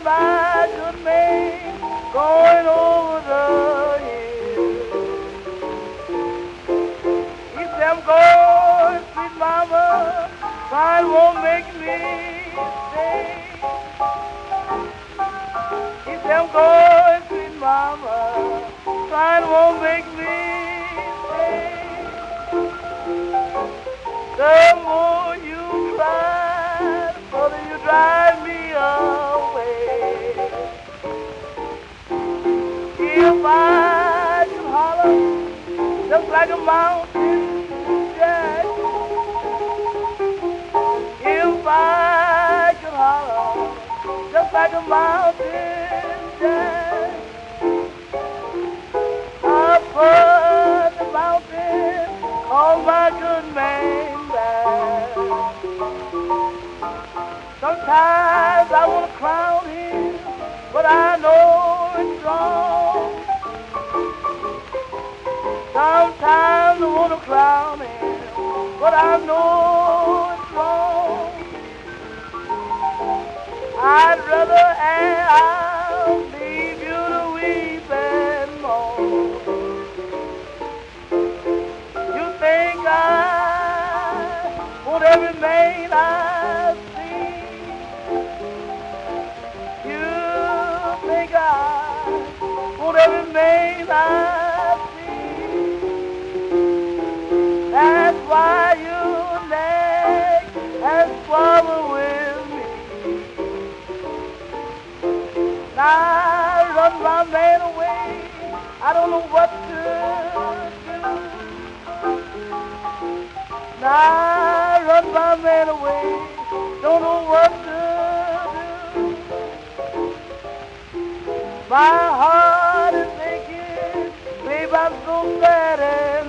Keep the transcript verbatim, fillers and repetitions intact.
my good man going over the hill. He said, I'm going, sweet mama, pride won't make me stay. He said, I'm going, sweet mama, pride won't make me stay. The more you cry, the further you drive me away. If I could holler just like a mountain jack, if I could holler just like a mountain jack, I'd put the mountain on my good man back. Sometimes I want to crown him, but I know it's wrong. Sometimes I want to crown him, but I know it's wrong. I'd rather and I'll leave you to weep and moan. You think I want every man I see? You think I want every man I see? That's why you nag and squabble with me. Now I run my man away, I don't know what to do. Now I run my man away, don't know what to do. My heart is aching, babe, I'm so sad.